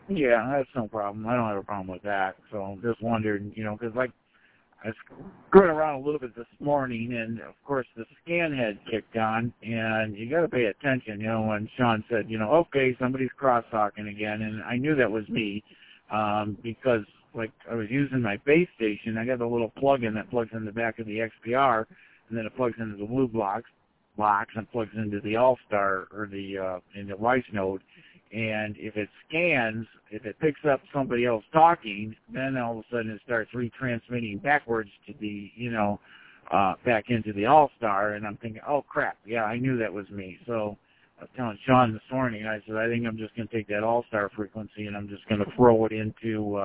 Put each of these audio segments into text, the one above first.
Yeah, that's no problem. I don't have a problem with that. So just wondered, because like I was screwing around a little bit this morning, and of course the scan had kicked on, and you got to pay attention. When Sean said, okay, somebody's cross-talking again, and I knew that was me, because like I was using my base station. I got a little plug-in that plugs in the back of the XPR, and then it plugs into the blue box and plugs into the All-Star or the in the Weiss node. And if it scans, if it picks up somebody else talking, then all of a sudden it starts retransmitting backwards to the, back into the All-Star. And I'm thinking, oh crap, yeah, I knew that was me. So I was telling Sean this morning, I said, I think I'm just going to take that All-Star frequency and I'm just going to throw it into,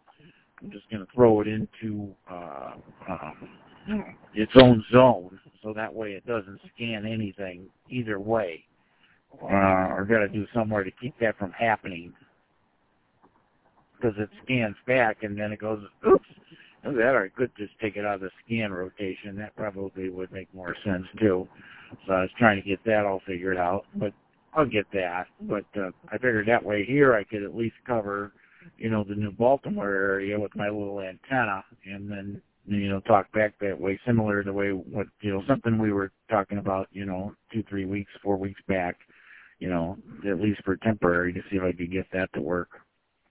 its own zone, so that way it doesn't scan anything either way. Or got to do somewhere to keep that from happening, because it scans back and then it goes, oops, I could just take it out of the scan rotation. That probably would make more sense too. So I was trying to get that all figured out, but I'll get that. But I figured that way here I could at least cover, the New Baltimore area with my little antenna, and then talk back that way, similar to the way something we were talking about 2, 3 weeks, 4 weeks back. At least for temporary, to see if I could get that to work.